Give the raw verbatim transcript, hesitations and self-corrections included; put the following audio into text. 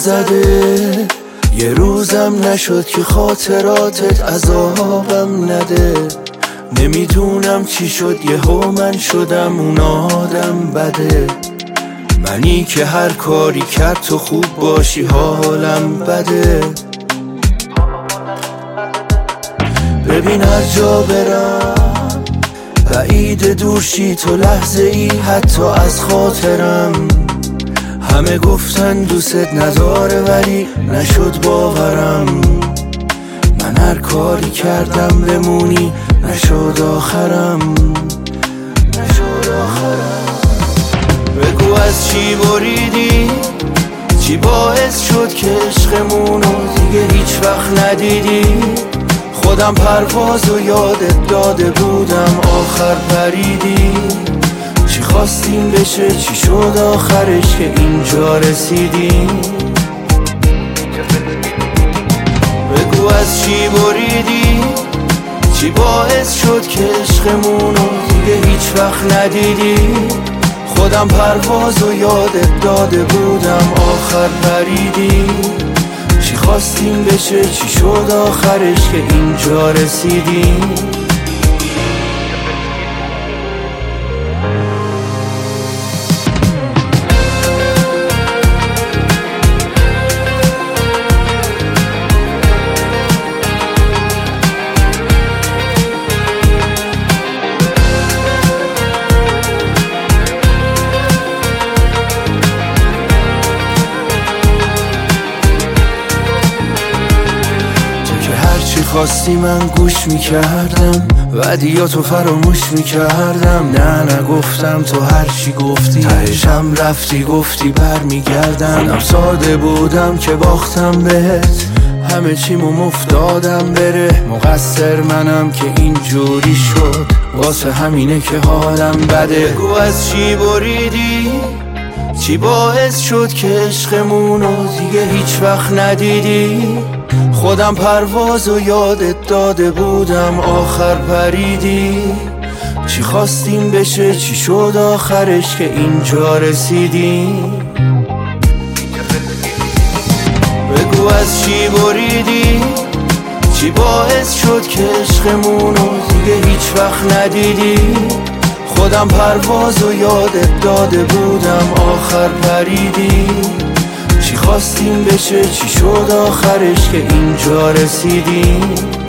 زده، یه روزم نشد که خاطراتت عذابم نده. نمیدونم چی شد یهو من شدم اون آدم بده. منی که هر کاری کرد تو خوب باشی حالم بده. ببین هر جا برم بعید دورشی تو لحظه ای حتی از خاطرم. همه گفتن دوست نداره ولی نشد باورم. من هر کاری کردم بمونی نشد آخرم، نشد آخرم. بگو از چی بریدی، چی باعث شد که عشقمونو دیگه هیچ وقت ندیدی. خودم پرواز و یادت داده بودم آخر پریدی. چی خواستیم بشه چی شد آخرش که اینجا رسیدیم. بگو از چی بریدی، چی باعث شد که عشقمونو دیگه هیچ وقت ندیدی. خودم پرواز و یادت داده بودم آخر پریدی. چی خواستیم بشه چی شد آخرش که اینجا رسیدیم. خواستی من گوش میکردم ودیاتو فراموش میکردم. نه نگفتم تو هر چی گفتی تهشم رفتی گفتی بر میگردم. خودم ساده بودم که باختم بهت، همه چیمو مفتادم بره. مقصر منم که اینجوری شد، واسه همینه که حالم بده. بگو از چی بریدی، چی باعث شد که عشقمونو دیگه هیچ وقت ندیدی. خودم پرواز و یادت داده بودم آخر پریدی. چی خواستیم بشه چی شد آخرش که اینجا رسیدیم. بگو از چی بریدی، چی باعث شد که عشقمونو دیگه هیچ وقت ندیدی. خودم پرواز و یادت داده بودم آخر پریدی. چی خواستیم بشه چی شد آخرش که اینجا رسیدیم.